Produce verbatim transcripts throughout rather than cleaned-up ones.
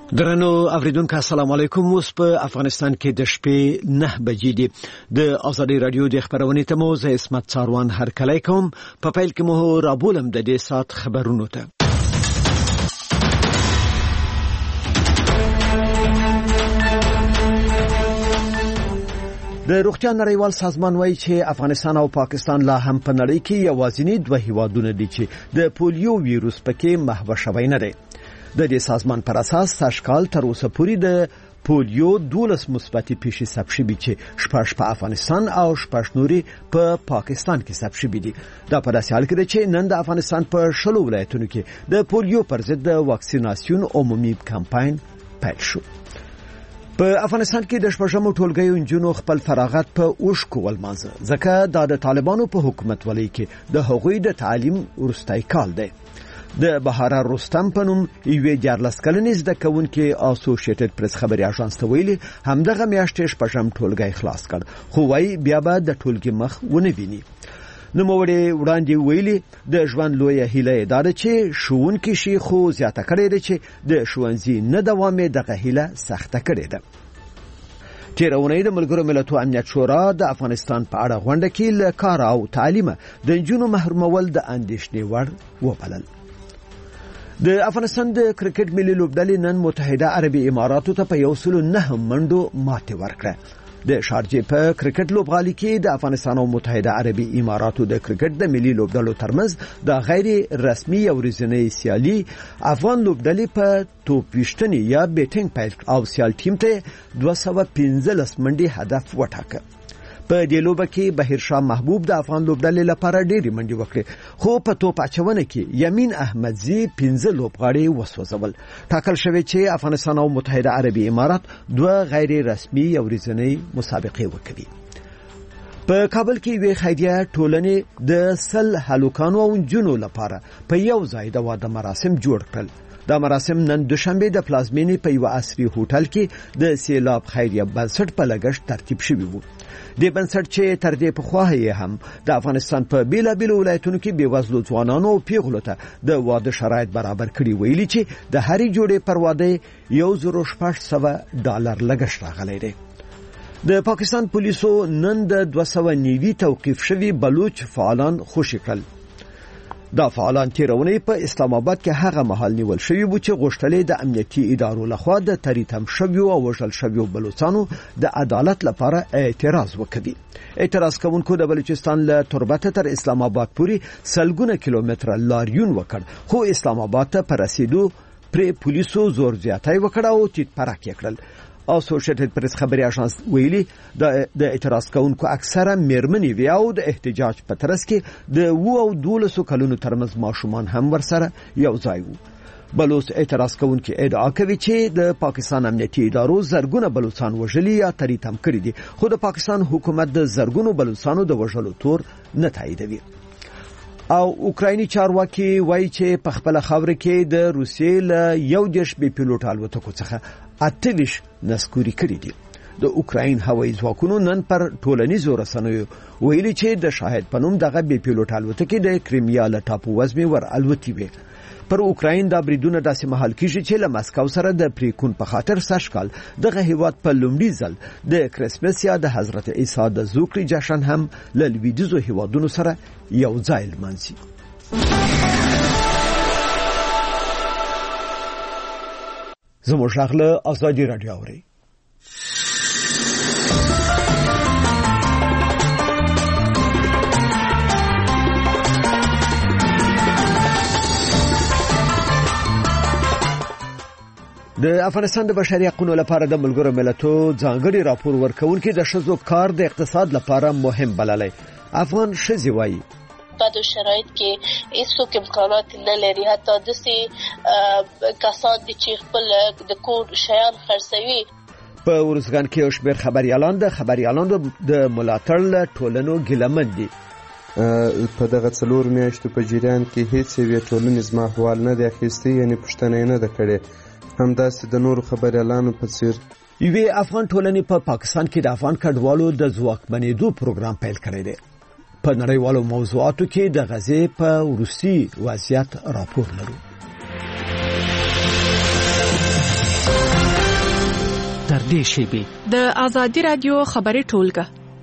درنو اوریدونکو السلام علیکم. اوس په افغانستان کې د شپې نه بجې دي. د ازادي رادیو د خبرونې ته مو زه اسمت څاروان هرکلی کوم. په پیل کې مو رابولم د دې سات خبرونو ته. د روغتیا نړیوال سازمان وايي چې افغانستان او پاکستان لا هم په نړۍ کې یوازینی دوه هیوادونه دي چې د پولیو ویروس پکې محو شوی نه دی. د دې سازمان پر اساس ساشکال تر اوسه پورې د پولیو دولس مثبتې پیښې ثبت شوې چې شپږ په افغانستان او شپږ نورې په پاکستان کې ثبت شوې دي. دا په داسې حال کې ده چې نن د افغانستان په شلو ولایتونو کې د پولیو پر ضد د واکسیناسیون عمومي کمپاین پیل شو. په افغانستان کې د شپږمو ټولګیو نجونو خپل فراغت په اوښکو ولمانځه ځکه دا د طالبانو په حکومت ولۍ کې د هغوی د تعلیم وروستی کال دی. د بهاره رستم په نوم یوې دیارلس کلنې زده کوونکې اسوسییټډ پریس خبري اژانس ته ویلي همدغه میاشتې شپږم ټولګی خلاص کړ، خو وايي بیا به د ټولګي مخ ونه ویني. نوموړي وړاندې ویلي د ژوند لویه هیله یې دا ده چې ښوونکي شي، خو زیاته کړې ده چې د ښوونځي نه دوام یې دغه هیله سخته کړې ده. تېره اونۍ د ملګرو ملتونو امنیت شورا د افغانستان په اړه غونډه کې له کار او تعلیمه د نجونو محرومول د اندېښنې وړ وبلل. د افغانستان د کرکټ ملي لوبډلې نن متحده عربي اماراتو ته په یو سلو نه منډو ماتې ورکړه. د شارجې په کرکټ لوبغالي کې د افغانستان او متحده عربي اماراتو د کرکټ د ملي لوبډلو ترمنځ د غیر رسمي او ورځنۍ سیالي افغان لوبډلې په توپ ویشتنې یا بیټینګ پیل او سیال ټیم ته دوه سوه پنځلس منډې هدف وټاکه. په دې لوبه کې بهیرشاه محبوب د افغان لوبډلې لپاره ډېرې منډې وکړې، خو په توپ اچونه کې یمین احمدزي پنځه لوبغاړي وسوځول. ټاکل شوی چې افغانستان او متحده عربي امارات دوه غیر رسمي او ورځنۍ مسابقې وکړي. په کابل کې یوې خیریه ټولنې د سل هلکانو او نجونو لپاره په یو ځای د واده مراسم جوړ کړل. دا مراسم نن دوشنبه د پلازمینې په یو عصري هوټل کې د سیلاب خیریه بنسټ په لګښت ترتیب شوی وو. د بنسټ چې تر دې پخوا یې هم د افغانستان په بیلابیلو ولایتونو کې بېوزلو ځوانانو او پیغلو ته د واده شرایط برابر کړي، ویلي چې د هرې جوړې پر واده یو زر شپږ سوه ډالر لګښت راغلی دی. د پاکستان پولیسو نن د دوه سوه نوي توقیف شوي بلوچ فعالان خوشي کړل. دا فعالان تېره اونۍ په اسلام آباد کې هغه مهال نیول شوي وو چې غوښتل د امنیتي ادارو لخوا د تریتم شویو او وژل شویو بلوچستانو د عدالت لپاره اعتراض وکړي. اعتراض کوونکو د بلوچستان له تربته تر اسلام آباد پورې سلګونه کیلومتره لاریون وکړ، خو اسلام آباد ته پر رسیدو پر پولیسو زور زیاتی وکړ او تیت پرک یې کړل. اسوسییټډ پریس خبري اژانس ویلي د اعتراض کوونکو اکثره میرمنې وي او د احتجاج په ترڅ کې د وو او دولسو کلونو ترمنځ ماشومان هم ورسره یو ځای وو. بلوچ اعتراض کوونکي ادعا کوي چې د پاکستان امنیتي ادارو زرګونه بلوچستان وژلي یا تریتم کړي دي، خو د پاکستان حکومت د زرګونو بلوچستانو د وژلو تور نه تاییدوي. او اوکرایني چارواکي وایي چې په خپل خاور کې د روسیې له یو دیش بي پیلوټ الوتکو څخه اتلش نسکوري کړي دي. د اوکراین هوایي ځواکونو نن پر ټولنیزو رسنیو ویلي چې د شاهد په نوم دغه بي پیلوټ الوتکې د کریمیا له ټاپو وزمې ور الوتي وي. پر اوکراین دا بریدونه داسې مهال کیږي چې له مسکو سره د پریکون په خاطر ساشکال دغه هیواد په لومړي ځل د کریسمس یا د حضرت عیسی د زوکړې جشن هم له لویدیځو هیوادونو سره یو ځای لمانځي. زموږ غږ له ازادي رادیو اوري. د افغانستان د بشري حقوقو لپاره د ملګرو ملتونو ځانګړي راپور ورکونکي د ښځو کار د اقتصاد لپاره مهم بللی. افغان ښځې وایي په شرایط کې هیڅ امکانات نه لري، حتی داسې کسان دي چې خپل د کور شیان خرڅوي. په ورزګان کې یو شمېر خبریالان د خبریالانو د ملاتړ له ټولنو ګیلمن دي. په دغه څلور میاشتو په جریان کې هیڅ یوې ټولنې زما احوال نه دی اخیستی، یعنې پوښتنه یې نه ده کړې. همداسې د نورو خبریالانو په څیر یوې افغان ټولنې په پاکستان کې د افغان کډوالو د ځواکمنېدو پروګرام پیل کړی دی. په نړیوالو موضوعاتو کې د غزې په وروستي وضعیت راپور لرو. نږدې شیبې. د آزادي رادیو خبري ټولګه.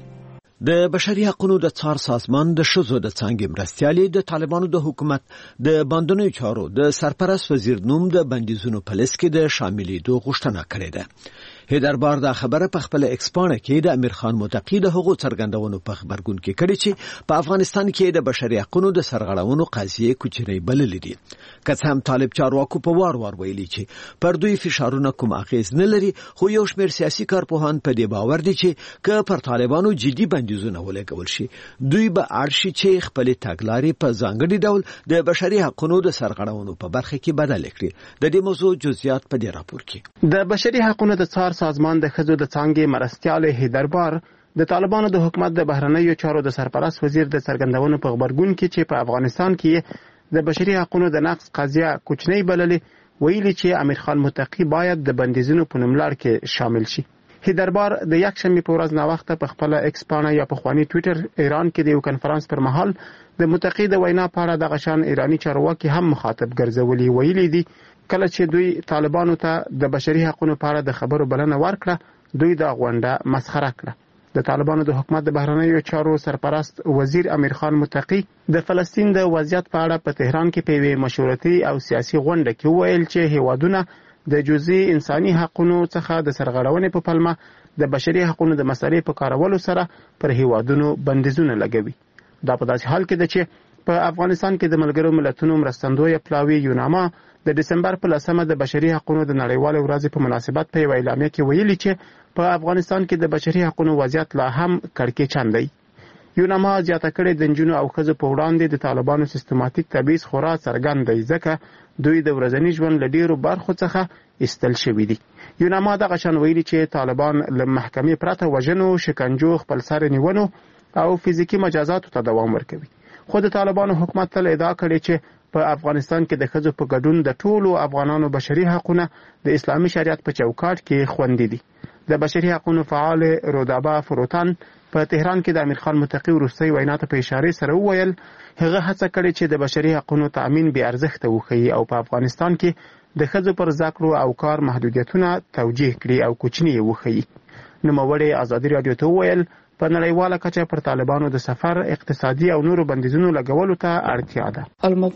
د بشري حقوقو د څار سازمان د شذو د څنګه مرستيالي د طالبانو د حکومت د باندنوي چارو د سرپرست وزیر نوم د بندیزونو په لیست کې د شاملېدو غوښتنه کړې ده. هیدربار دا خبره په خپل ایکسپانه کې د امیر خان متقی د حقوقو څرګندونو په خبرګون کې کړې چې په افغانستان کې د بشري حقوقو د سرغړونو قضیه کوچنی بللې دي. که څه هم طالب چارواکو په وار وار ویلي چې پر دوی فشارونه کوم اغیز نه لري، خو یو شمېر سیاسي کارپوهان په دې باور دي چې که پر طالبانو جدي بندیزونه ولګول شي، دوی به اړ شي چې خپل تګلارې په ځانګړي ډول د بشري حقوقو د سرغړونو په برخه کې بدل کړي. د دې موضوع جزئیات په دې راپور کې. د بشري حقوقو د څار سازمان د خزو د څنګه مرستيال هیدربار د طالبانو د حکومت د بهرنیو چارو د سرپرست وزیر د څرګندونو په خبرګون کې چې په افغانستان کې د بشري حقوقو د نقض قضیه کوچنی بللې، ویلي چې امیر خان متقی باید د بندیزونو په نوملړ کې شامل شي. هیدربار د یک شنبه په ورځ نا وخت په خپل ایکسپانه یا په خواني ټوئیټر ایران کې د یو کانفرنس پر مهال د متقی د وینا په اړه د غشان ایرانی چارواکي هم مخاطب ګرځولي. ویلي دي کله چې دوی طالبانو ته د بشري حقوقو په اړه د خبرو بلنه ورکړه، دوی دا غونډه مسخره کړه. د طالبانو د حکومت د بهرنیو چارو سرپرست وزیر امیر خان متقی د فلسطین د وضعیت په اړه په تهران کې په یوه مشورتي او سیاسي غونډه کې ویل چې هیوادونه د جزئی انساني حقوقو څخه د سرغړونې په پلمه د بشري حقوقو د مسلې په کارولو سره پر هیوادونو بندیزونه لګوي. دا په داسې حال کې ده چې په افغانستان کې د ملګرو ملتونو مرستندوی پلاوی یوناما د دسمبر په لسمه د بشري حقوقو د نړیوال ورځې په مناسبت په اعلامیه کې ویلي چې په افغانستان کې د بشري حقوقو وضعیت لا هم کړکېچن دی. یوناما زیاته کړې د نجونو او ښځو په وړاندې د طالبانو سیستماتیک تبعیض خورا څرګند دی، ځکه دوی د ورځني ژوند له ډیرو برخو څخه ایستل شوي دي. یوناما دغه شان ویلي چې طالبان له محکمې پرته وژنو، شکنجو، خپلسر نیونو او فزیکی مجازاتو ته دوام ورکوي. خو د طالبانو حکومت تل ادعا کړې چې په افغانستان کې د ښځو په ګډون د ټولو افغانانو بشري حقوقونه د اسلامي شریعت په چوکاټ کې خوندي دي. د بشري حقوقو فعال رودابا فروتان په تهران کې د امیر خان متقی وروستۍ وینا ته په اشاره سره وویل هغه هڅه کړې چې د بشري حقوقو تامین بې ارزښته وښیي او په افغانستان کې د ښځو پر زده کړو او کار محدودیتونه توجیه کړي او کوچنی وښیي. نوموړي ازادي رادیو ته وویل په نړیواله کچه پر طالبانو د سفر، اقتصادي او نورو بندیزونو لګولو ته اړتیا ده.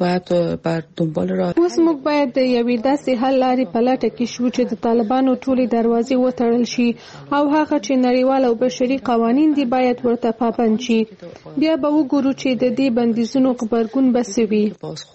اوس موږ باید د یوې داسې حل لارې په لټه کې شو چې د طالبانو ټولې دروازې وتړل شي او هغه چې نړیوال او بشري قوانین دي باید ورته پابند شي. بیا به وګورو چې د دې بندیزونو غبرګون به څه وي.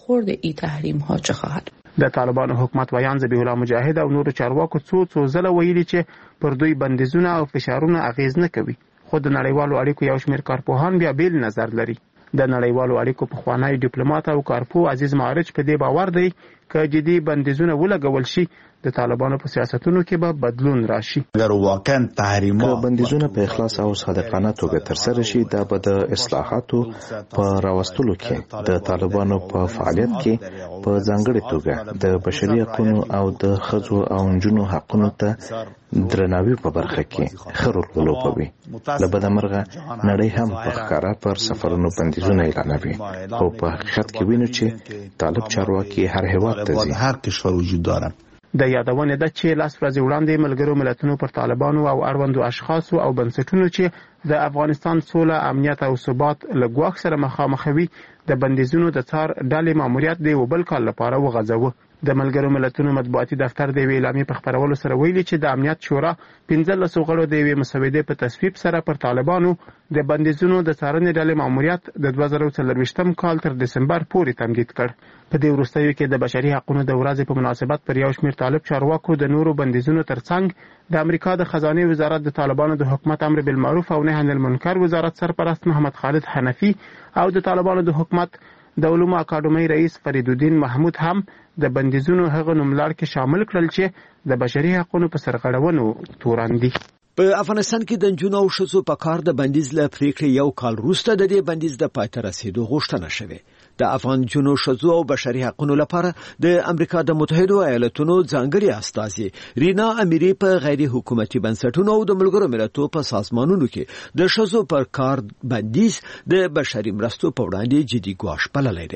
د طالبانو حکومت ویان ذبیح الله مجاهد او نورو چارواکو څو څو ځله ویلي چې پر دوی بندیزونه او فشارونه اغیز نه کوي. خو د نړیوالو اړیکو یو شمېر کارپوهان بیا بیل نظر لري. د نړیوالو اړیکو پخوانی ډیپلوماټ او کارپو عزیز معارج په دې باور دی چې جدي بندیزونه ولګول شي د طالبانو په سیاستونو کې به بدلون راشي. اگر واقعا تحریمات که بندیزونه په اخلاص او صادقانه توګه ترسره شي، دا به د اصلاحاتو په راوستلو کې د طالبانو په فعالیت کې په ځانګړې توګه د بشري حقوقو او د ښځو او نجونو حقوقو ته درناوي په برخه کې ښه رول ولوبوي. له بده مرغه نړۍ هم په ښکاره پر سفرونو بندیزونه اعلانوي او په حقیقت کې وینو چې طالب چارواکي هر هیواد ته ځي. هر کشور وجود داره. د یادونه ده چې لاس ورځې وړاندې ملګرو ملتونو پر طالبانو او اړوندو اشخاصو او بنسټونو چې د افغانستان سوله، امنیت او ثبات له ګواښ سره مخامخ وي د بندیزونو د څار ډلې ماموریت دی او بل کال لپاره وغځاوه. د ملګرو ملتونو مطبوعاتي دفتر د ویلامي اعلامیې په خبرولو سره ویلي چې د امنیت شورا پنځلس غړو د یوې مسودې په تصویب سره پر طالبانو د بندیزونو د څارنې ډلې ماموریت د دوه زره څلرویشتم کال تر دسمبر پورې تمدید کړ. په دې وروستیو کې د بشري حقوقو د ورځې په مناسبت پر یو شمېر طالب چارواکو د نورو بندیزونو ترڅنګ د امریکا د خزانه وزارت د طالبانو د حکومت امر بالمعروف او نهی عن المنکر وزارت سرپرست محمد خالد حنفي او د طالبانو د حکومت د علومو اکاډمۍ رئیس فرید الدین محمود هم د بندیزونو هغه نوملړ کې شامل کړل چې د بشري حقوقو په سرغړونو تورن دي. په افغانستان کې د نجونو او ښځو په کار د بندیز له پریکړې یو کال وروسته د دې بندیز د پای ته رسیدو غوښتنه شوه. د افغان نجونو، ښځو او بشري حقوقو لپاره د امریکا د متحده ایالاتونو ځانګړي استازي رینا امیری په غیر حکومتي بنسټونو او د ملګرو ملتونو په سازمانونو کې د ښځو پر کار بندیز د بشري مرستو په وړاندې جدي ګواښ بللی دی.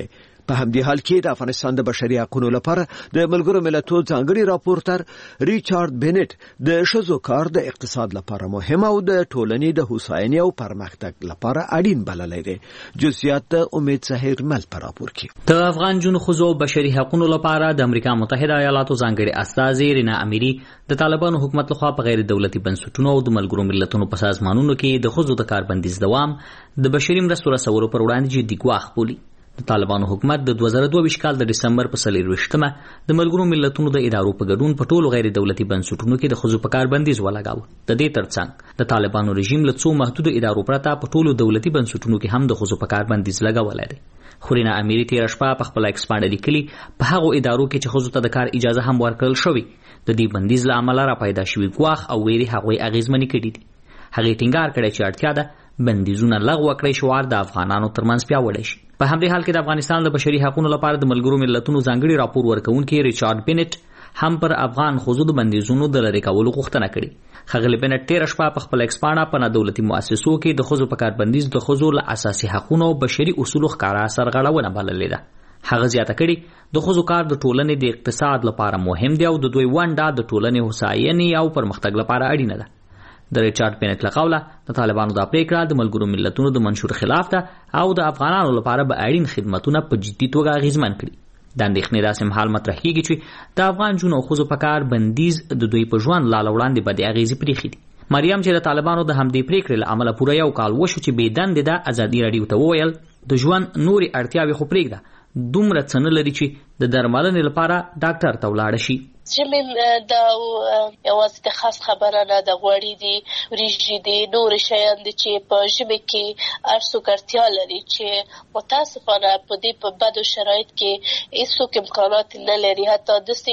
په همدې حال کې د افغانستان د بشري حقوقو لپاره د ملګرو ملتونو ځانګړي راپورټر ریچارډ بینټ د ښځو کار د اقتصاد لپاره مهم او د ټولنې د هوساینې او پرمختګ لپاره اړین بللی دی. جزئیات د امید ظاهر مل پر راپور کې. د افغان جنو ښځو بشري حقوقو لپاره د امریکا متحده ایالاتو ځانګړي استازي رینا امیری د طالبانو حکومت لخوا په غیر دولتي بنسټونو او د ملګرو ملتونو په سازمانونو کې د ښځو د کار بندیز دوام د بشري مرستو رسولو پر وړاندې جدي ګواښ بولي. د طالبانو حکومت د دوه زره دوه ویشت کال د دسمبر په څلرویشتمه د ملګرو ملتونو د ادارو په ګډون په ټولو غیر دولتي بنسټونو کې د ښځو په کار بندیز ولګاوه. د دې ترڅنګ د طالبانو رژیم له څو محدود ادارو پرته په ټولو دولتي بنسټونو کې هم د ښځو په کار بندیز لګولی دی. خورینا امیری تیر شپه په خپل ایکس باندې لیکلي په هغو ادارو کې چې ښځو ته د کار اجازه هم ورکړل شوې د دې بندیز له امله را پیدا شوي ګواښ او ویرې هغوی اغېزمنې کړي دي. هغې ټینګار کړی چې اړتیا ده بندیزونه لغوه کړی شعار د افغانانو ترمنځ پیاوړی شي. په همدې حال کې د افغانستان د بشري حقوقو لپاره د ملګرو ملتونو ځانګړي راپور ورکوونکي ریچارډ بینټ هم پر افغان ښځو د بندیزونو د لرې کولو غوښتنه کړې. ښاغلي بینټ تېره شپه په خپل ایکس پاڼه په نادولتي مؤسسو کې د ښځو په کار بندیز د ښځو له اساسي حقونو او بشري اصولو ښکاره سرغړونه بللې ده. هغه زیاته کړي د ښځو کار د ټولنې د اقتصاد لپاره مهم دی او د دوی ونډه د ټولنې هوساینې او پرمختګ لپاره اړینه ده. د ریچارډ بینټ له قوله د طالبانو دا پریکړه د ملګرو ملتونو د منشور خلاف ده او د افغانانو لپاره به اړین خدمتونه په جدي توګه اغېزمن کړي. د اندېښنې داسې مهال مطرح کېږي چې د افغان جنو او ښځو په کار بندیز د دوی په ژوند لا له وړاندې بدې اغېزې پرېښي دي. مریم چې د طالبانو د همدې پریکړې له امله پوره یو کال وشو چې بې دندې ده ازادي راډیو ته وویل د ژوند نورې اړتیاوې خو پرېږده دومره څه نه لري چې د درملنې لپاره ډاکټر ته ولاړه شي. ژمی دا یوازې د خاص خبره نه د غوړي دي وریجې دي نور شیان دي چې په ژمي کې هر څوک اړتیا لري چې متاسفانه په دې په بدو شرایط کې هیڅوک امکانات نه لري. حتی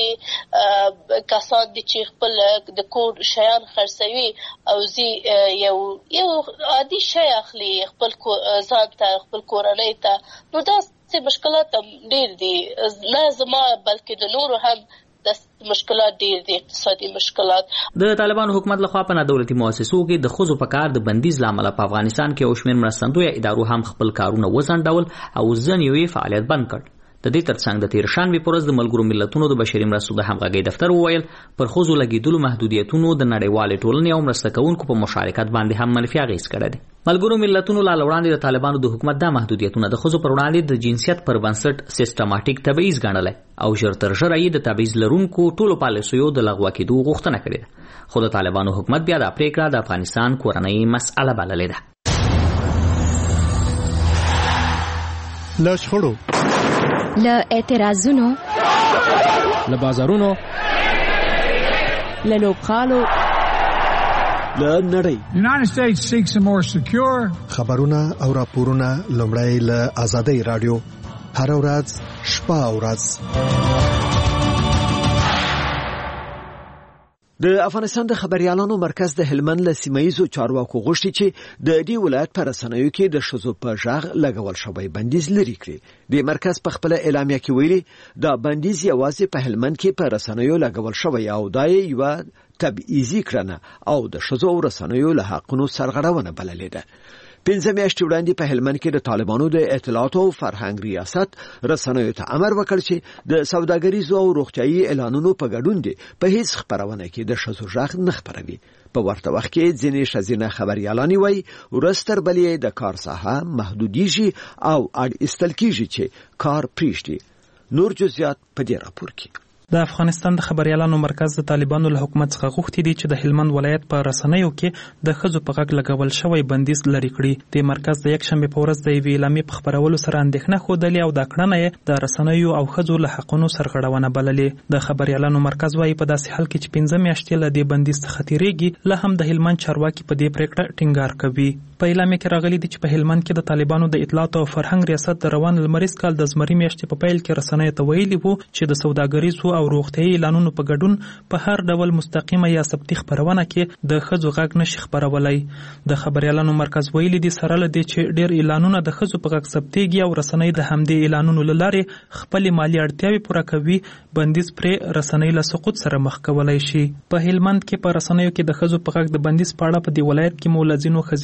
داسې کسان دي چې خپل د کور شیان خرڅوي او زی یو یو عادي شی اخلي خپل ځان ته خپل کورنۍ ته نو داسې مشکلات ډېر دي نه زما بلکې د نورو هم د مشکلات ډیر دي اقتصادي مشکلات. د طالبانو حکومت لخوا په نادولتي مؤسسو کې د ښځو په کار د بندیز له امله په افغانستان کې یو شمېر مرستندویه ادارو هم خپل کارونه وځنډول او ځینې یې فعالیت بند کړ. د دې ترڅنګ د تیر شنبې په ورځ د ملګرو ملتونو د بشري مرستو د همغږۍ دفتر وویل پر ښځو لګېدلو محدودیتونو د نړیوالې ټولنې او مرسته کوونکو په مشارکت باندې هم منفي اغېز کړی دی. ملګرو ملتونو لا وړاندې د طالبانو د حکومت دا محدودیتونه د ښځو پر وړاندې د جنسیت پر بنسټ سیستماتیک تبعیض ګڼلی او ژر تر ژره یې د تبعیض لرونکو ټولو پالیسیو د لغوه کېدو غوښتنه کړې ده. خو د طالبانو حکومت بیا دا پریکړه د افغانستان کورنۍ مسأله بللې ده. له شخړو له اعتراضونو له بازارونو له لوبغالو له نړۍ United States seeks a more secure خبرونه او راپورونه لومړی له آزادۍ رادیو هر ورځ شپه او ورځ. د افغانستان د خبريالانو مرکز د هلمند له سیمایزو چارواکو غوښتي چې د دې ولایت پر رسنیو کې د ښځو په ژغ لګول شوی بندیز لري کړي. د مرکز په خپل اعلامیه کې ویلي دا بندیز یوازې په هلمند کې پر رسنیو لګول شوی او دا یو تبعیضي کړنه او د ښځو او رسنیو له حقونو سرغړونه بللې ده. پنځه میاشتې وړاندې په هلمند کې د طالبانو د اطلاعات او فرهنګ ریاست رسنیو ته امر وکړ چې د سوداګریزو او روغتیايي اعلانونو په ګډون دي په هیڅ خبرونه کې د ښځو ژغ نه خپروي. په ورته وخت کې ځینې ښځینه خبريالانې وایي ورځ تر بلې د کار ساحه محدودیږي او اړ ایستل کیږي چې کار پریږدي. نور جزئیات په دې راپور کې. د افغانستان د خبريالانو مرکز د طالبانو له حکومت څخه غوښتي دي چې د هلمند ولایت په رسنیو کې د ښځو په غږ لګول شوی بندیز لري کړي. د مرکز د یکشنبې په ورځ د یوې اعلامیې په خپرولو سره اندېښنه ښودلې او دا کړنه یې د رسنیو او ښځو له حقونو سرغړونه بللې. د خبريالانو مرکز وايي په داسې حال کې چې پنځه میاشتې له دې بندیز څخه تیریږي له هم د هلمند چارواکي په دې پریکړه ټینګار کوي. په اعلامیه کې راغلي دي چې په هلمند کې د طالبانو د اطلاعات او فرهنګ ریاست د روان لمریز کال د زمري میاشتې په پیل کې رسنیو ته ویلي وو چې د سوداګریزو او روغتیايي اعلانونو په ګډون په هر ډول مستقیمه یا ثبتي خبرونه کې د ښځو غږ نشي خبرولای. د خبريالانو مرکز ویلي دي سره له دې چې ډېر اعلانونه د ښځو په غږ ثبتيږي او رسنۍ د همدې اعلانونو له لارې خپل مالی اړتیاوې پوره کوي بندیز پرې رسنۍ له سقوط سره مخ کولای شي. په هلمند کې په رسنیو کې د ښځو په غږ د بندیز په اړه په دې ولایت کې مولزینو ښځینه خبري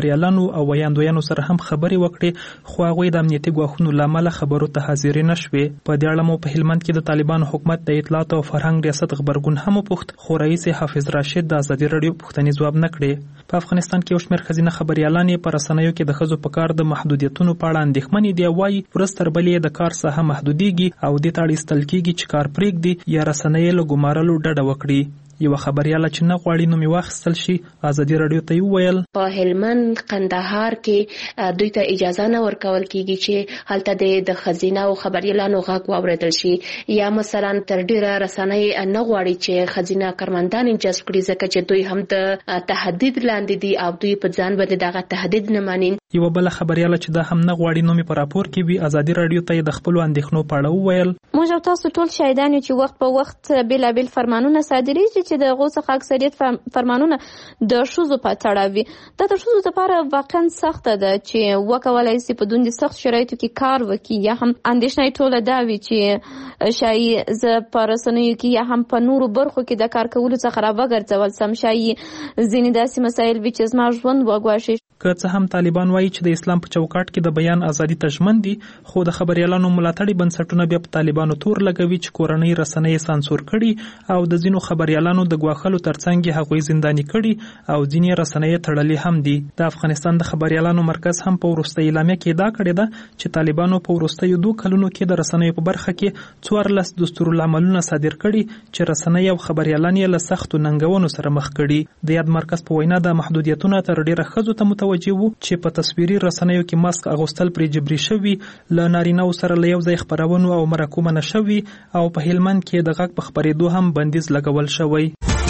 خبريالانو او ویاندویانو سره هم خبرې وکړې خو هغوی د امنیتي ګواښونو له امله خبرو ته حاضرې نه شوې. په دې اړه مو په هلمند کې د طالبانو حکومت د اطلاعات او فرهنګ ریاست خبرګون هم وپوښت خو رئیس حافظ راشد د ازادي راډیو پوښتنې ځواب نه کړې. په افغانستان کې یو شمېر ښځینه خبریالان یې په رسنیو کې د ښځو په کار د محدودیتونو په اړه اندېښمنې دي او وایي ورځ تر بلې د کار ساحه محدودېږي او دې ته اړ ایستل کېږي چې کار پرېږدي یا رسنۍ له ګمارلو ډډه وکړي. یو خبرياله چې نه غواړي نو می واخستل شي ازادي راډیو ته ویل په هلمند قندهار کې دوی ته اجازه نه ورکول کیږي چې هلته د خزینه او خبريالانو غږ واوریدل شي یا مثلا تر ډیره رسنۍ نه غواړي چې خزینه کارمندان جذب کړي ځکه چې دوی هم د تهدید لاندې دي او دوی په ځان باندې دغه تهدید نه ماني. یو بل خبرياله چې دا هم نه غواړي نو می په راپور کې وی ازادي راډیو ته د خپل اندېښنو په اړه ویل موږ تاسو ټول شاهدان یو چې وخت په وخت بلابل فرمانونه صادریږي چې د غوسه څخه اکثریت فرمانونه د شوزو په تړاو وي. دا د شوزو لپاره واقعا سخت ده چې وکولای شي په دومره سخت شرایطو کې کار وکړي یا هم اندېښنه ټوله دا وي چې شاید ز په رسنیو کې یا هم په نورو برخو کې د کار کولو څخه راوګرځول سم شاید ځینې داسې مسایل وي چې زما ژوند وګواښي. که څه هم طالبان وایي چې د اسلام په چوکاټ کې د بیان ازادي ته ژمن دي خو د خبريالانو ملاتړي بنسټونه بیا په طالبانو تور لګوي چې کورنۍ رسنۍ سانسور کړي او د ځینو خبريالانو د ګواښلو ترڅنګ هغوی زنداني کړي او ځینې رسنۍ تړلې هم دي. د افغانستان د خبريالانو مرکز هم په وروستۍ اعلامیه کې دا کړی ده چې طالبانو په وروستیو دوه کلونو کې د رسنیو په برخه کې څوارلس دستورالعملونه صادر کړي چې رسنۍ او خبريالان یې له سختو ننګونو سره مخ کړي. د یاد مرکز په وینا د محدودیتونو تر ډیره ښځو ته متوجه وو چې په تصویري رسنیو کې ماسک اغوستل پرې جبري شوي له نارینه‌و سره له یو ځای خپرونو او مرکو منع شوي او په هلمند کې د غږ په خپرېدو هم بندیز لګول شوی.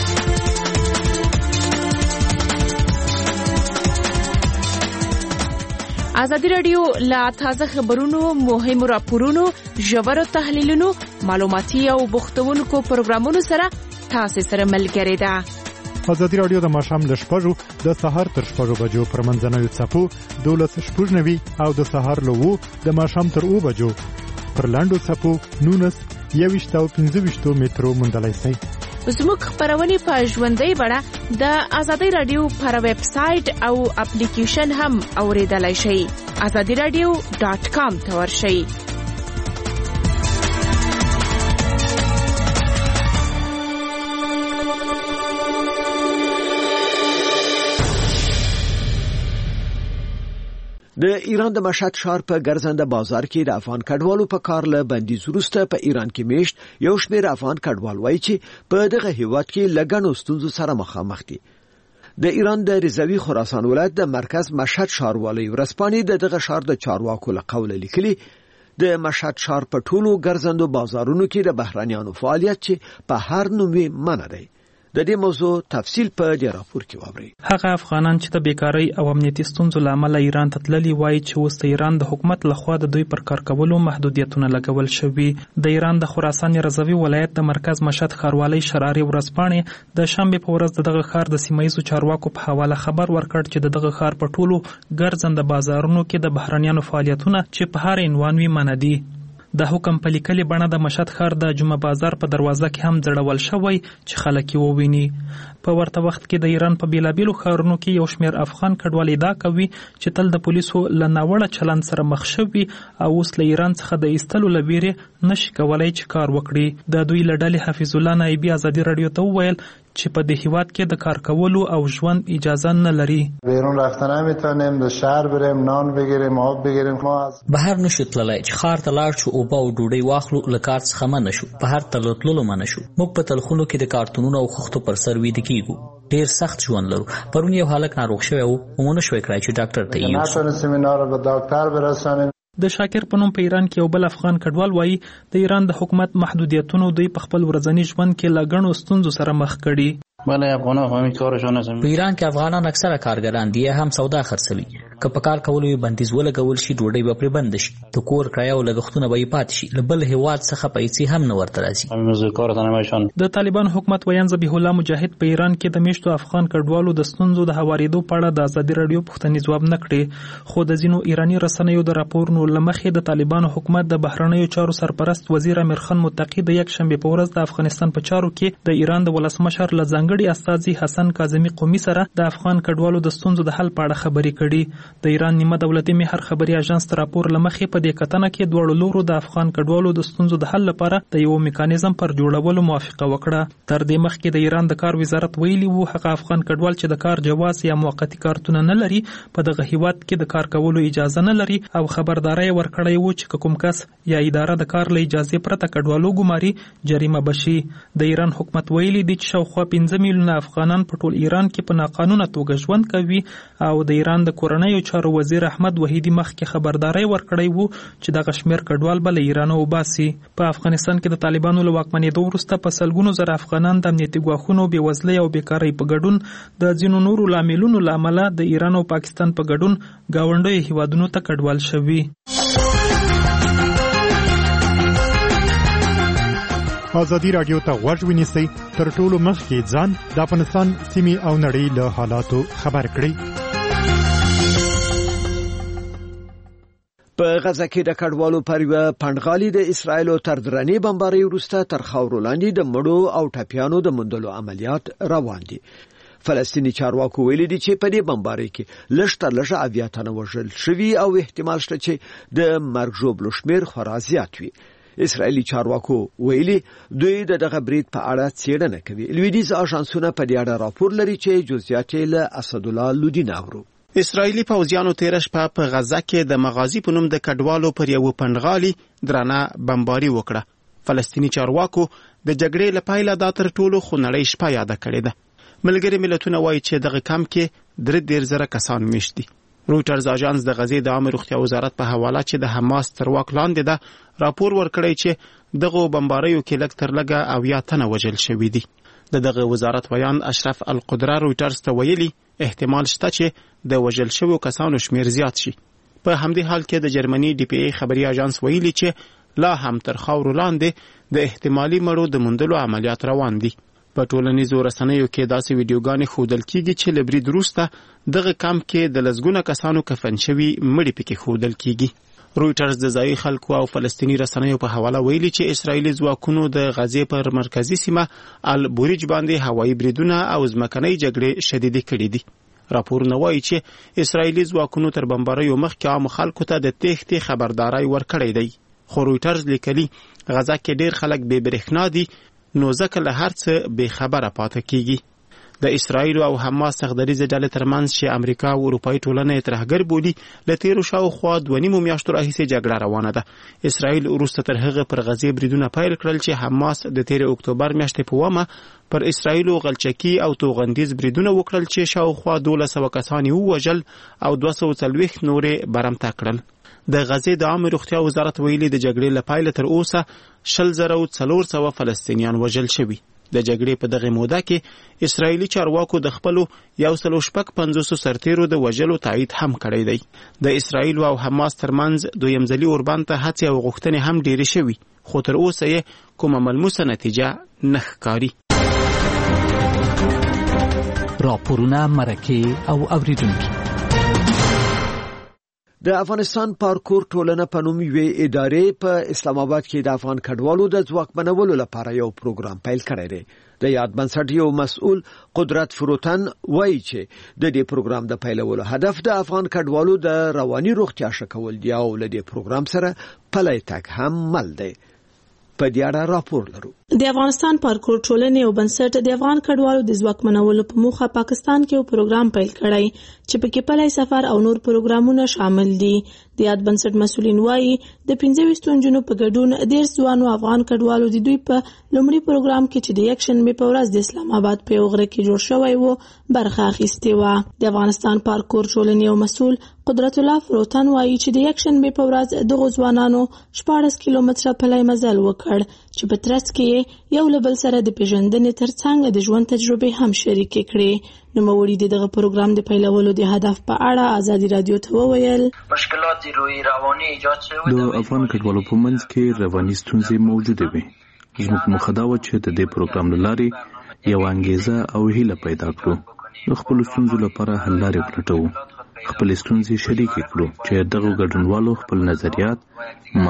ازادي راډیو لا تازه خبرونو مهمو راپورونو ژورو تحلیلونو معلوماتي او بوختونکو پروګرامونو سره تاسو سره ملګری ده. ازادي راډیو د ماښام له شپږو د سهار تر شپږو بجو پر منځنوي څپو دولس شپږ نوي او د سهار له اوو د ماښام تر اوو بجو پر لاندو څپو نونس یوویشت او پنځه ویشتو مترو موندلی شئ. زموږ خبرونه په ژوندۍ بڼه د ازادي راډیو پر ویب سټ او اپلیکیشن هم اوریدلای شئ. ازادي راډیو ډاټ کام ته ورشئ. د ایران د مشهد ښار په ګرځنده بازار کې د افغان کډوالو په کار له بندیز وروسته په ایران کې میشت یو شمېر افغان کډوال وایي چې په دغه هیواد کې لګڼو ستونزو سره مخامخ دي. د ایران د رضاوي خراسان ولایت د مرکز مشهد ښاروالۍ ورځپاڼې د دغه ښار د چارواکو له قوله لیکلي د مشهد ښار په ټولو ګرځندو بازارونو کې د بهرانيانو فعالیت چې په هر نوم منع دی. د دې موضوع تفصیل په دې راپور کې واورئ. هغه افغانان چې د بیکاری او امنیتي ستونزو له امله ایران ته تللي وایي چې اوس د ایران د حکومت لخوا د دوی پر کار کولو محدودیتونه لګول شوي. د ایران د خراسان رضاوي ولایت د مرکز مشهد ښاروالۍ شراري ورځپاڼې د شنبې په ورځ دغه ښار د سیمایي چارواکو په حواله خبر ورکړ چې دغه ښار په ټولو ګرځنده بازارونو کې د بهرانيانو فعالیتونه چې په هر عنوان وي منع دي. د حکم په لیکلي بڼه د مشهد ښار د جمعه بازار په دروازه کې هم ځړول شوی چې خلک یې وویني. په ورته وخت کې د ایران په بیلابیلو ښارونو کې یو شمېر افغان کډوال ادعا کوي چې تل د پولیسو له ناوړه چلند سره مخ شوي او اوس له ایران څخه د ایستلو له ویرې نشي کولی چې کار وکړي. د دوی له ډلې حفیظ الله نایبي ازادي راډیو ته وویل چې په دې هیواد کې د کار کولو او ژوند اجازه نه لري. بیرون رفتن نمیتونیم، به شهر بریم، نان بگیریم، آب بگیریم. ما از بهر نشو تللی چې ښار ته لاړ شو او با او ډوډۍ واخلو، له کار څخه منع شو، بهر ته له تللو منع شو. موږ په تلخونو کې د کارتونونو او خښتو پر سر ویده کیږو. ډیر سخت ژوند لرو. پرون یو هلک ناروغ شوی و، مونږ نشوی کړای چې ډاکټر ته یې نتونستیم اینا رو به ډاکټر برسانیم. د شاکر په نوم په ایران کې یو بل افغان کډوال وایي د ایران د حکومت محدودیتونو دوی په خپل ورځني ژوند کې له ګڼو ستونزو سره مخ کړي. بله افغانان همین کارشون هستن. په ایران کې افغانان اکثره کارګران دي، هم سودا خرڅوي. که په کار کولو یې بندیز ولګول شي، ډوډۍ به پرې بند شي، د کور کرایه او لګښتونه به یې پاتې شي، له بل هیواد څخه پیسې هم نه ورته راځي. د طالبان حکومت ویان ذبیح الله مجاهد په ایران کې د میشتو افغان کډوالو د ستونزو د هوارېدو په اړه د ازادي راډیو پوښتنې ځواب نه کړې، خو د ځینو ایراني رسنیو د راپورونو له مخې د طالبانو حکومت د بهرنیو چارو سرپرست وزیر امیر خان متقی د یک شنبې په ورځ د افغانستان په چارو کې د ایران د ولسمشر له ځانګړي ځانګړي استازي حسن کاظمي قومي سره د افغان کډوالو د ستونزو د حل په اړه خبرې کړي. د ایران نیمه دولتي مهر خبري اژانس تر راپور لمخې په دې کتنه کې دوړو لورو د افغان کډوالو د ستونزو د حل لپاره د یو میکانیزم پر جوړولو موافقه وکړه. تر دې مخکې د ایران د کار وزارت ویلي وو هغه افغان کډوال چې د کار جواز یا موقتی کارتونه نه لري په دغه هیواد کې د کار کولو اجازه نه لري او خبرداري ورکړی وو چې کوم کس یا اداره د کار له اجازه پرته کډوالو ګماري جریمه بشي. د ایران حکومت ویلي دی چې شاوخوا پنځه میلیونه افغانان په ټول ایران کې په ناقانونه توګه ژوند کوي او د ایران د کورنیو چارو وزیر احمد وحیدی مخکې خبرداري ورکړی وو چې دغه شمیر کډوال به له ایران وباسي. په افغانستان کې د طالبانو له واکمنېدو وروسته په سلګونو زره افغانان د امنیتي ګواښونو بېوزلۍ او بیکارۍ په ګډون د ځینو نورو لاملونو له امله د ایران او پاکستان په ګډون ګاونډیو هیوادونو ته کډوال شوي. ازادي راډیو ته غوږ ونیسئ تر ټولو مخکې ځان د افغانستان سیمې او نړۍ له حالاتو خبر کړئ. په غزه کې د کډوالو پر یوه پنډغالي د اسرایلو تر درنې بمبارۍ وروسته تر خاورو لاندې د مړو او ټپیانو د موندلو عملیات روان دي. فلسطینی چارواکو ویلي دي چې په دې بمبارۍ کې لږ تر لږه اویا تنه وژل شوي او احتمال شته چې د مرګ ژوبلو شمېر خورا زیات وي. اسرائیلي چارواکو ویلي دوی د دغه برید په اړه څېړنه کوي. لویدیز آژانسونه په دې اړه راپور لري چې جزئیات یې له اسدالله لودین اورو. اسرائیلي پوځیانو تېره شپه په غزه کې د مغازي په نوم د کډوالو پر یو پنډغالي درنه بمباري وکړه. فلسطینی چارواکو د جګړې له پیله دا تر ټولو خونړۍ شپه یاده کړې ده. ملګري ملتونه وایي چې دغه کم کې درې دېرش زره کسان مېشت دي. رویټرز اژانس د غزې د عامه روغتیا وزارت په حواله چې د حماس تر واک لاندې ده راپور ورکړی چې دغه بمباریو کې لږ تر لږه اویا تنه وژل شوي دي. د دغه وزارت ویان اشرف القدره رویټرز ته ویلي احتمال شته چې د وژل شویو کسانو شمیر زیات شي. په همدې حال کې د جرمني ډي پی ای خبري اژانس ویلي چې لا هم تر خاورو لاندې د احتمالي مړو د موندلو عملیات روان دي. په ټولنیزو رسنیو کې داسې ویډیوګانې ښودل کیږي چې له برید وروسته دغه کمپ کې د لسګونه کسانو کفن شوي مړي پکې ښودل کیږي. رویټرز د ځایي خلکو او فلسطیني رسنیو په حواله ویلي چې اسرائیلي ځواکونو د غزې پر مرکزي سیمه البوریج باندې هوایي بریدونه او ځمکنۍ جګړې شدیدې کړې دي. راپورونه وایي چې اسرائیلي ځواکونو تر بمباریو مخکې عامو خلکو ته د تېښتې خبرداری ورکړی دی. خو رویټرز لیکلي غزه کې ډېر خلک بې برېښنا دي نو ځکه له هر څه بې خبره پاتې کیږي. د اسرائیل او حماس سختدریزې ډلې ترمنځ چې امریکا او اروپایي ټولنه یې ترهګر بولي له تېرو شاوخوا دوه نیمو میاشتو راهیسې جګړه روانه ده. اسرائیل وروسته تر هغه پر غزې بریدونه پیل کړل چې حماس د تېرې اکتوبر میاشتې په ومه پر اسرائیلو غلچکي او توغندیز بریدونه وکړل چې شاوخوا دولس سوه کسان یې ووژل او دوه سوه څلوېښت نورې برمته کړل. د غزې د عامه روغتیا وزارت ویلي د جګړې له پیله تر اوسه شل زره او څلور سوه فلسطینیان وژل شوي. د جګړې په دغه موده کې اسرائیلي چارواکو د خپلو یو سل شپږ پنځوسو سرتیرو د وژلو تایید هم کړی دی. د اسرائیل او حماس ترمنځ دویم ځلي اوربند ته هڅې او غوښتنې هم ډېرې شوي خو تر اوسه یې کومه ملموسه نتیجه نه ښکاري. راپورونه مرکې او اوریدونکي. د افغانستان پارکور ټولنه په نوم یوې ادارې په اسلام آباد کې د افغان کډوالو د ځواکمنولو لپاره یو پروګرام پیل کړی دی. د یاد بنسټ یو مسؤل قدرت فروتن وایي چې د دې پروګرام د پیلولو هدف د افغان کډوالو د رواني روغتیا ښه کول دی او له دې پروګرام سره پلی تګ هم مل دی. په دې اړه راپور لرو. د افغانستان پارکور ټولنې او بنسټ د افغان کډوالو د ځواکمنولو په موخه پاکستان کې یو پروګرام پیل کړی چې پکې پلی سفر او نور پروګرامونه شامل دي. د یاد بنسټ مسؤلین وایي د پنځه ویشتو نجونو په ګډون ډېر ځوانو افغان کډوالو د دوی په لومړي پروګرام کې چې د یک شنبې په ورځ د اسلام آباد په یو غره کې جوړ شوی و برخه اخیستې وه. د افغانستان پارکور ټولنې او مسؤل قدرت الله فروتن وایي چې د یک شنبې په ورځ دغو ځوانانو شپاړس کیلومتره پلی مزل وکړ چې په ترڅ کې یو له بل سره د پیژندنې ترڅنګ د ژوند تجربې هم شریکې کړې. نوموړي د دغه پروګرام د پیلولو د هدف په اړه ازادي رادیو ته وویل مشکلات روحي رواني ایجاد شوي د افغان کډوالو په منځ کې رواني ستونزې موجوده وي. زموږ موخه دا و چې د دې پروګرام له لارې یو انګیزه او هیله پیدا کړو د خپلو ستونزو لپاره حل لارې ولټوو، خپلې ستونزې شریکې کړو چې دغو ګډونوالو خپل نظریات،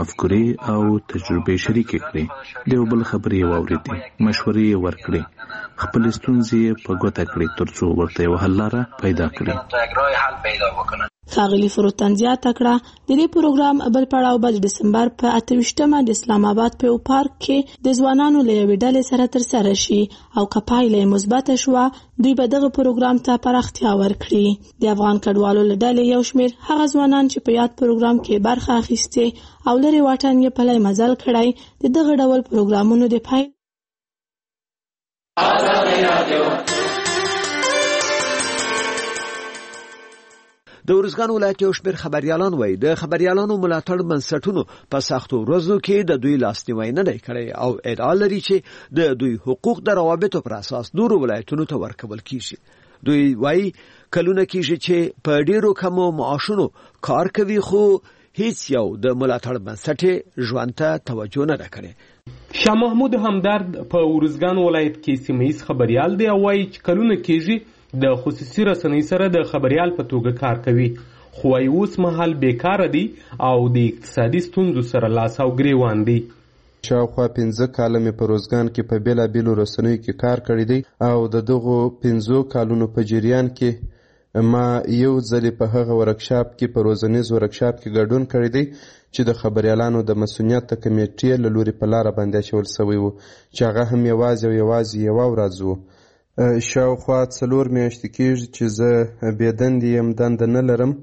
مفکورې او تجربې شریکې کړي، د یو بل خبرې یې واورېدې، مشورې یې ورکړې خپل ستونزې په ګوته کړي ترڅو ورته یو حل لاره پیدا کړي. ښاغلي فروز زیاته کړه د دې پروګرام بل پړاو به د ډسمبر په اته ویشتمه د اسلام آباد په پارک کې د ځوانانو له یوې ډلې سره ترسره شي او که پایله مثبته شوه دوی به دغه پروګرام ته پراختیا ورکړي. د افغان کډوالو له ډلې یو شمېر هغه ځوانان چې په یاد پروګرام کې برخه اخیستې او لرې واټن یې پلی مزل کړی د دغه ډول پروګرامونو د پایل د ارزګان ولایت یو شمېر خبریالان وایي د خبریالانو ملاتړ بنسټونو په سختو ورځو کې د دوی لاسنیوی نه دی کړی او ادعا لري چې د دوی حقوق د روابطو پر اساس نورو ولایتونو ته ورکول کیږي. دوی وایي کلونه کیږي چې په ډیرو کمو معاشونو کار کوي خو هیڅ یو د ملاتړ بنسټ ژوند ته توجه نه کړي. شاه محمود همدرد په ارزګان ولایت کې سیمه‌یز خبریال دی او وایي چې کلونه کیږي د خصوصي رسنۍ سره د خبریال په توګه کار کوي خو اوس مهال بیکاره دي او د اقتصادي ستونزو سره لاس او ګریوان دي. شاوخوا پنځه کاله مې په روزګان کې په بیلابیلو رسنیو کې کار کړی دی او د دغو پنځو کالونو په جریان کې ما یو ځلې په هغه ورکشاپ کې په روزنیز ورکشاپ کې ګډون کړی دی چې د خبریالانو د مسؤلیت کمیټې له لوري په لاره باندې اچول شوی و چې هغه هم یوازې او یوازې یوه ورځ و. شاوخوا څلور میاشتې کېږي چې زه بېدندې یم، دنده نه لرم.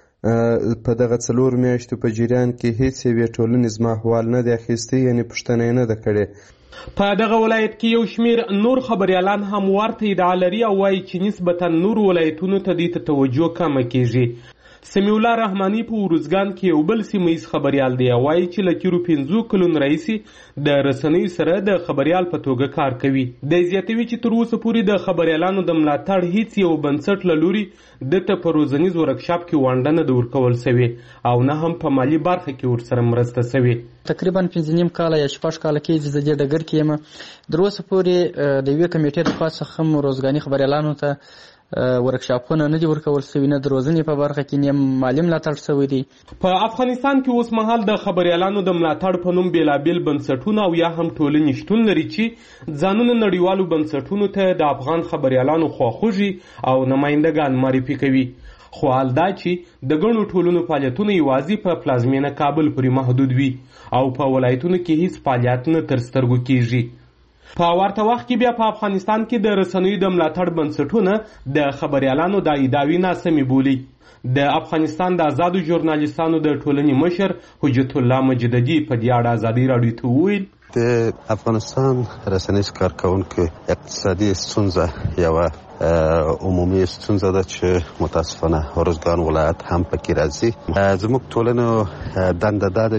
په دغه څلور میاشتو په جریان کې هیڅ یوې ټولنې زما احوال نه دی اخیستی، یعنې پوښتنه یې نه ده کړې. په دغه ولایت کې یو شمېر نور خبریالان هم ورته ادعا لري او وایي چې نسبتا نورو ولایتونو ته دې ته توجه کمه کېږي. سمیع الله رحماني په ارزګان کې یو بل سیمه‌یز خبریال دی او وایي چې له تېرو پنځو کلونو راهیسې د رسنیو سره د خبریال په توګه کار کوي. دی زیاتوي چې تر اوسه پورې د خبریالانو د ملاتړ هیڅ یو بنسټ له لوري دته په روزنیز ورکشاپ کې ونډه نه ده ورکول سوې او نه هم په مالي برخه کې ورسره مرسته سوې. تقریبا پنځه نیم کاله یا شپږ کاله کېږي چې د دې ډګر کې یم. تر اوسه پورې د یوې کمیټې د خوا څخه هم روزګاني خبریالانو ته ورکشاپونه نه دي ورکول شوي، نه د روزنې په برخه کې نه مالي ملاتړ شوی دی. په افغانستان کې اوس مهال د خبریالانو د ملاتړ په نوم بیلابیل بنسټونه او یا هم ټولنې شتون لري چې ځانونه نړیوالو بنسټونو ته د افغان خبریالانو خواخوږي او نمایندګان معرفي کوي. خو حال دا چې د ګڼو ټولنو فعالیتونه یوازې په پلازمینه کابل پورې محدود وي او په ولایتونو کې هیڅ فعالیت نه تر سترګو کیږي. په ورته وخت کې بیا په افغانستان کې د رسنیو د ملاتړ بنسټونه د خبریالانو د ادعاوې ناسمې بولي. د افغانستان د آزادو ژورنالیستانو د ټولنې مشر حجت الله مجددي په دې اړه ازادي راډیو ته وویل د افغانستان رسنیز کارکونکو اقتصادي ستونزه یوه عمومي ستونزه ده چې متاسفانه ارزګان ولایت هم پکې راځي. زموږ ټولنو دنده دا ده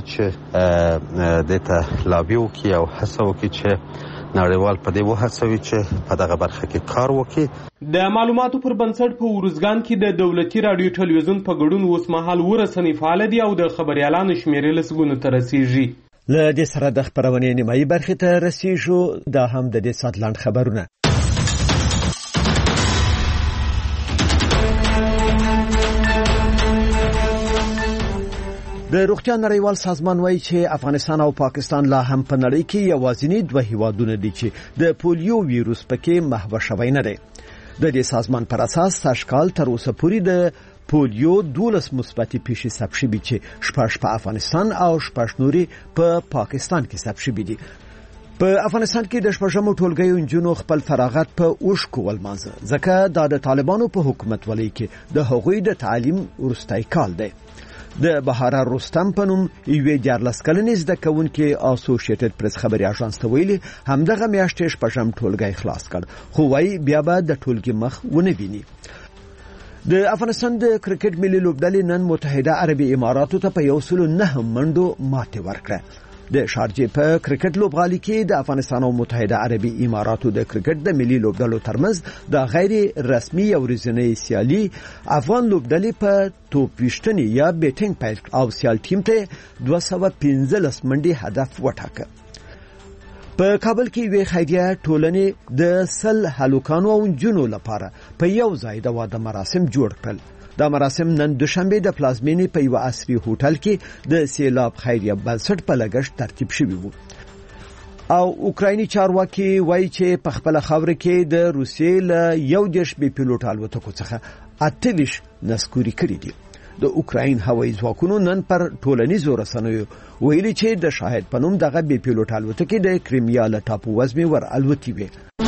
چې دې ته لابي وکړي او هڅه وکړي چې نړیوال په دې وهڅوي چې په دغه برخه کې کار وکړي. د معلوماتو پر بنسټ په ارزګان کې د دولتي راډیو ټلویزیون په ګډون اوس مهال اووه رسنۍ فعاله دي او د خبریالانو شمېرې لسګونو ته رسیږي. له دې سره د خپرونې نیمایي برخې ته رسیږو. دا هم د دې ساعت لنډ خبرونه. د روغتیا نړیوال سازمان وایي چې افغانستان او پاکستان لا هم په نړۍ کې یوازینی دوه هیوادونه دي چې د پولیو ویروس پکې محو شوی نه دی. د دې سازمان پر اساس سږکال تر اوسه پورې د پولیو دولس مثبتې پیښې ثبت شوي چې شپږ په افغانستان او شپږ نورې په پاکستان کې ثبت شوي دي. په افغانستان کې د شپږمو ټولګیو نجونو خپل فراغت په اوښکو ولمانځه ځکه دا د طالبانو په حکومت ولۍ کې د هغوی د تعلیم وروستی کال دی. د بهاره رستم په نوم یوې دیارلس کلنې زده کوونکې اسوسییټډ پریس خبري اژانس ته ویلي همدغه میاشتې شپږم ټولګی خلاص کړ خو وایي بیا به د ټولګي مخ ونه ویني. د افغانستان د کرکټ ملي لوبډلې نن متحده عربي اماراتو ته په یو سلو نهه منډو ماتې ورکړه. د شارجې په کرکټ لوبغالي کې د افغانستان او متحده عربي اماراتو د کرکټ د ملي لوبډلو ترمنځ د غیر رسمي او ورځنۍ سیالي افغان لوبډلې په توپ ویشتنې یا بیټینګ پیل او سیال ټیم ته دوه سوه پنځلس منډې هدف وټاکه. په کابل کې یوې خیریه ټولنې د سل هلکانو او نجونو لپاره په یو ځای د واده مراسم جوړ کړل. دا مراسم نن دوشنبه د پلازمینې په یو عصري هوټل کې د سیلاب خیریه بنسټ په لګښت ترتیب شوي وو. او اوکرایني چارواکي وایي چې په خپل خاور کې د روسیې له یو دیش بي پیلوټ الوتکو څخه اته دیش نسکوري کړي دي. د اوکراین هوایي ځواکونو نن پر ټولنیزو رسنیو ویلي چې د شاهد په نوم دغه بي پیلوټ الوتکې د کریمیا له ټاپو وزمې ور الوتې وې.